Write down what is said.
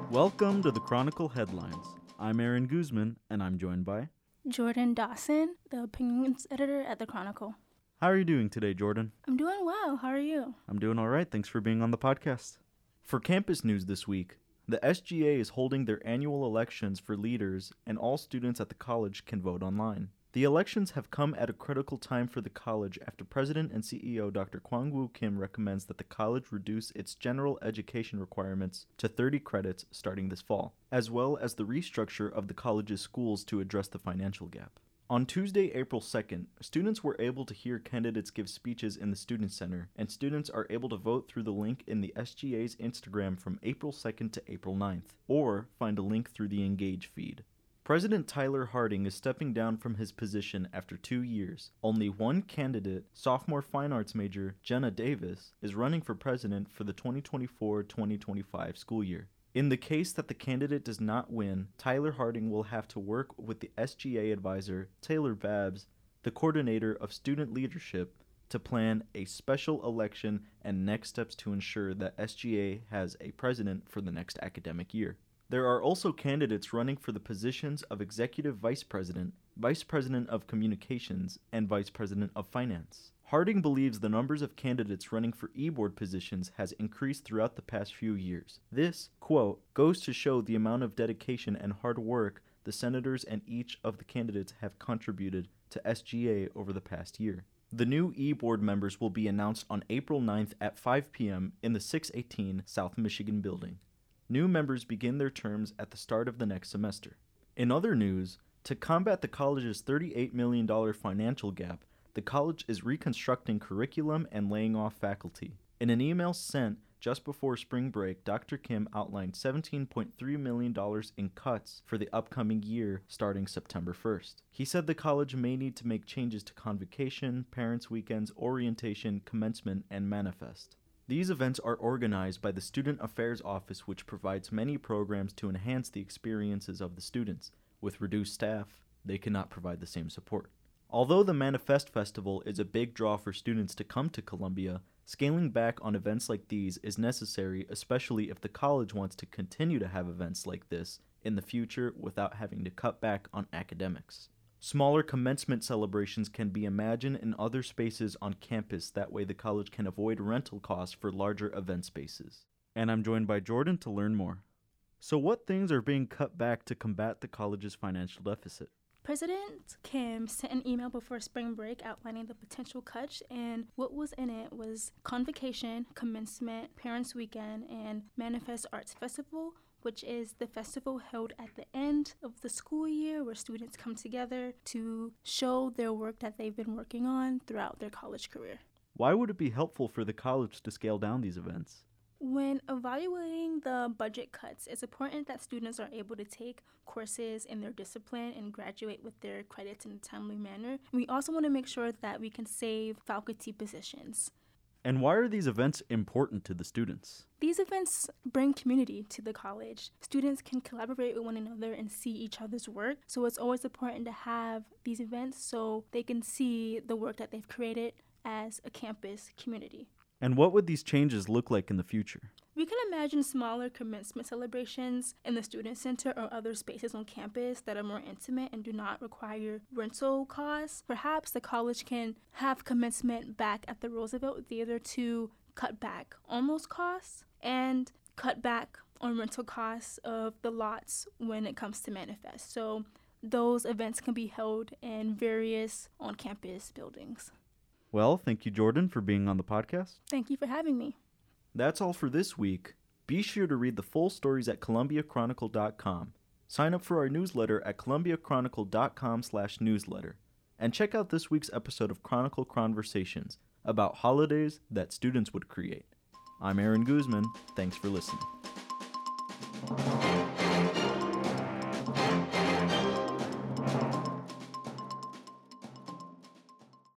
Welcome to the Chronicle Headlines. I'm Aaron Guzman, and I'm joined by Jordan Dawson, the opinions editor at the Chronicle. How are you doing today, Jordan? I'm doing well. How are you? I'm doing all right. Thanks for being on the podcast. For campus news this week, the SGA is holding their annual elections for leaders, and all students at the college can vote online. The elections have come at a critical time for the college after President and CEO Dr. Kwang-Woo Kim recommends that the college reduce its general education requirements to 30 credits starting this fall, as well as the restructure of the college's schools to address the financial gap. On Tuesday, April 2nd, students were able to hear candidates give speeches in the Student Center, and students are able to vote through the link in the SGA's Instagram from April 2nd to April 9th, or find a link through the Engage feed. President Tyler Harding is stepping down from his position after 2 years. Only one candidate, sophomore fine arts major Jenna Davis, is running for president for the 2024-2025 school year. In the case that the candidate does not win, Tyler Harding will have to work with the SGA advisor, Taylor Babs, the coordinator of student leadership, to plan a special election and next steps to ensure that SGA has a president for the next academic year. There are also candidates running for the positions of Executive Vice President, Vice President of Communications, and Vice President of Finance. Harding believes the numbers of candidates running for e-board positions has increased throughout the past few years. This, quote, goes to show the amount of dedication and hard work the senators and each of the candidates have contributed to SGA over the past year. The new e-board members will be announced on April 9th at 5 p.m. in the 618 South Michigan building. New members begin their terms at the start of the next semester. In other news, to combat the college's $38 million financial gap, the college is reconstructing curriculum and laying off faculty. In an email sent just before spring break, Dr. Kim outlined $17.3 million in cuts for the upcoming year starting September 1st. He said the college may need to make changes to convocation, parents' weekends, orientation, commencement, and manifest. These events are organized by the Student Affairs Office, which provides many programs to enhance the experiences of the students. With reduced staff, they cannot provide the same support. Although the Manifest Festival is a big draw for students to come to Columbia, scaling back on events like these is necessary, especially if the college wants to continue to have events like this in the future without having to cut back on academics. Smaller commencement celebrations can be imagined in other spaces on campus. That way the college can avoid rental costs for larger event spaces. And I'm joined by Jordan to learn more. So what things are being cut back to combat the college's financial deficit? President Kim sent an email before spring break outlining the potential cuts, and what was in it was convocation, commencement, parents' weekend, and Manifest Arts Festival, which is the festival held at the end of the school year where students come together to show their work that they've been working on throughout their college career. Why would it be helpful for the college to scale down these events? When evaluating the budget cuts, it's important that students are able to take courses in their discipline and graduate with their credits in a timely manner. We also want to make sure that we can save faculty positions. And why are these events important to the students? These events bring community to the college. Students can collaborate with one another and see each other's work. So it's always important to have these events so they can see the work that they've created as a campus community. And what would these changes look like in the future? We can imagine smaller commencement celebrations in the student center or other spaces on campus that are more intimate and do not require rental costs. Perhaps the college can have commencement back at the Roosevelt Theater to cut back on those costs and cut back on rental costs of the lots when it comes to Manifest. So those events can be held in various on-campus buildings. Well, thank you, Jordan, for being on the podcast. Thank you for having me. That's all for this week. Be sure to read the full stories at ColumbiaChronicle.com. Sign up for our newsletter at ColumbiaChronicle.com/newsletter. And check out this week's episode of Chronicle Conversations about holidays that students would create. I'm Aaron Guzman. Thanks for listening.